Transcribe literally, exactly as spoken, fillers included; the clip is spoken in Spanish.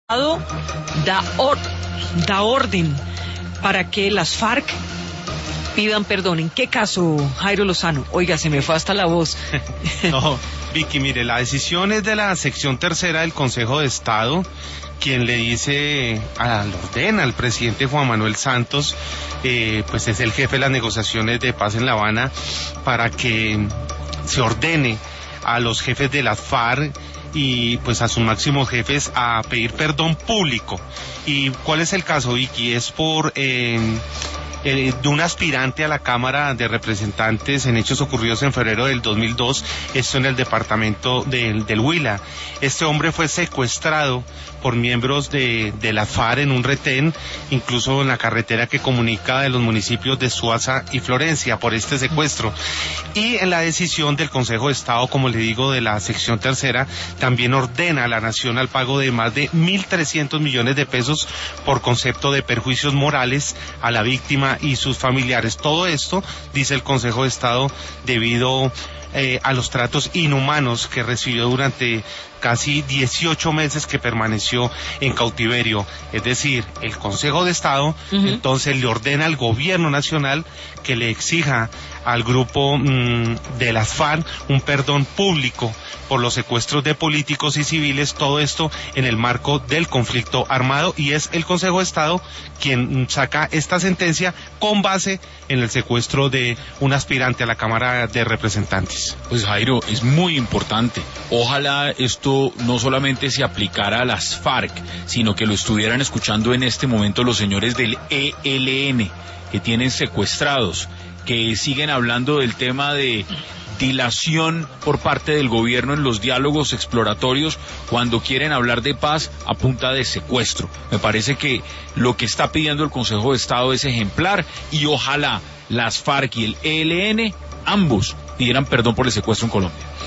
Da, or, da orden para que las FARC pidan perdón. ¿En qué caso, Jairo Lozano? Oiga, se me fue hasta la voz. No, Vicky, mire, la decisión es de la sección tercera del Consejo de Estado, quien le dice, al ordena al presidente Juan Manuel Santos, eh, pues es el jefe de las negociaciones de paz en La Habana, para que se ordene a los jefes de las FARC y pues a sus máximos jefes a pedir perdón público. ¿Y cuál es el caso, Vicky? Es por eh, eh, de un aspirante a la Cámara de Representantes en hechos ocurridos en febrero del dos mil dos, esto en el departamento del, del Huila. Este hombre fue secuestrado por miembros de, de la FARC en un retén, incluso en la carretera que comunica de los municipios de Suaza y Florencia, por este secuestro. Y en la decisión del Consejo de Estado, como le digo, de la sección tercera, también ordena a la Nación al pago de más de mil trescientos millones de pesos por concepto de perjuicios morales a la víctima y sus familiares. Todo esto, dice el Consejo de Estado, debido Eh, a los tratos inhumanos que recibió durante casi dieciocho meses que permaneció en cautiverio. Es decir, el Consejo de Estado uh-huh. entonces le ordena al gobierno nacional que le exija al grupo mmm, de las FARC un perdón público por los secuestros de políticos y civiles, todo esto en el marco del conflicto armado, y es el Consejo de Estado quien saca esta sentencia con base en el secuestro de un aspirante a la Cámara de Representantes. Pues Jairo, es muy importante. Ojalá esto no solamente se aplicara a las FARC, sino que lo estuvieran escuchando en este momento los señores del E L N, que tienen secuestrados, que siguen hablando del tema de dilación por parte del gobierno en los diálogos exploratorios cuando quieren hablar de paz a punta de secuestro. Me parece que lo que está pidiendo el Consejo de Estado es ejemplar, y ojalá las FARC y el E L N ambos pidieran perdón por el secuestro en Colombia.